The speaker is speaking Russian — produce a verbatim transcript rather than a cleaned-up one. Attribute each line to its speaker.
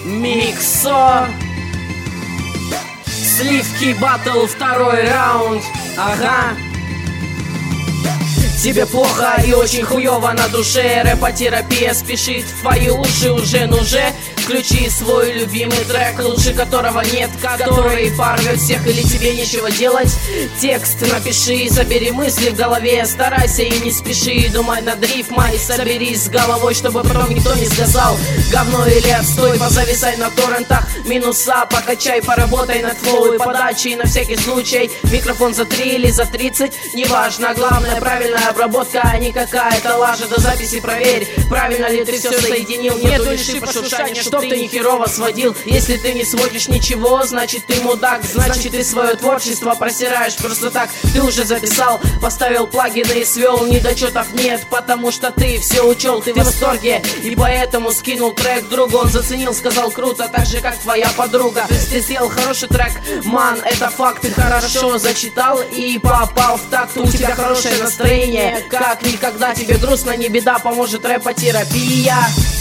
Speaker 1: Миксо. Сливки батл, второй раунд. Ага. Тебе плохо и очень хуёво на душе. Рэпотерапия спешит в твои уши уже, ну же. Включи свой любимый трек, лучше которого нет, который порвет всех или тебе нечего делать. Текст напиши, забери мысли в голове, старайся и не спеши думать над рифмой. Соберись с головой, чтобы потом никто не сказал говно или отстой. Позависай на торрентах, минуса покачай, поработай над флоу и подачей на всякий случай. Микрофон за три или за тридцать, неважно, главное правильная обработка, а не какая-то лажа. До записи проверь, правильно ли ты все соединил. Нету лишь пошуршания, чтоб ты не херово сводил. Если ты не сводишь ничего, значит ты мудак. Значит ты свое творчество просираешь просто так. Ты уже записал, поставил плагины и свел, недочетов нет, потому что ты все учел. Ты в восторге и поэтому скинул трек другу. Он заценил, сказал круто, так же как твоя подруга. То есть ты сделал хороший трек, ман, это факт. Ты хорошо зачитал и попал в такт. У тебя хорошее настроение, как никогда. Тебе грустно, не беда, поможет рэпотерапия.